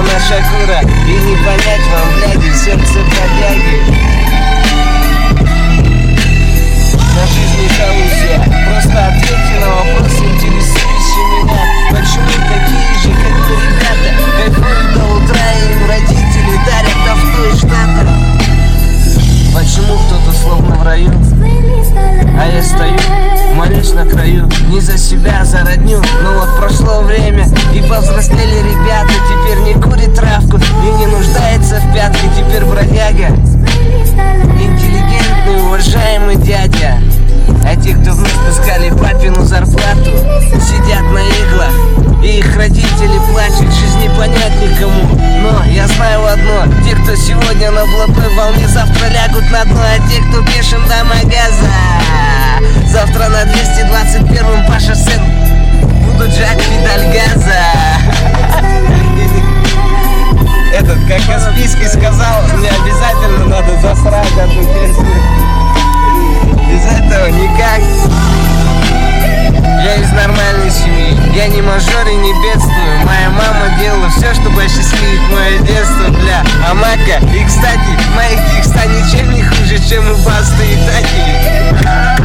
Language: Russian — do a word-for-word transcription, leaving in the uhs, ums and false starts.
на Шакура. И не понять вам, бляди, сердце бродяги. На жизни Калузия. Просто ответьте на вопрос, интересующий меня. Почему такие же, как вы, ребята, кайфуют до утра, и им родители дарят авто и штаты? Почему кто-то словно в раю, а я стою, молюсь на краю? Не за себя, а за родню. Но вот прошло время, и повзрослели ребята. Теперь не курит травку и не нуждается в пятке. Теперь бродяга, интеллигентный, уважаемый дядя. А те, кто вновь спускали папину зарплату, сидят на иглах, и их родители плачут. Жизнь не понять никому. Но я знаю одно: те, кто сегодня на блатной волне, завтра лягут на дно. А те, кто бешен до магаза, завтра на двести двадцать первом по шоссе будут жать педаль газа. Этот, как Каспийский сказал, мне обязательно надо засрать одну песню. Без этого никак. Я из нормальной семьи, я не мажор и не бедствую. Моя мама делала все, чтобы осчастливить мое детство, бля. А Мака, и кстати, моих текста ничем не хуже, чем у Басты и Таки.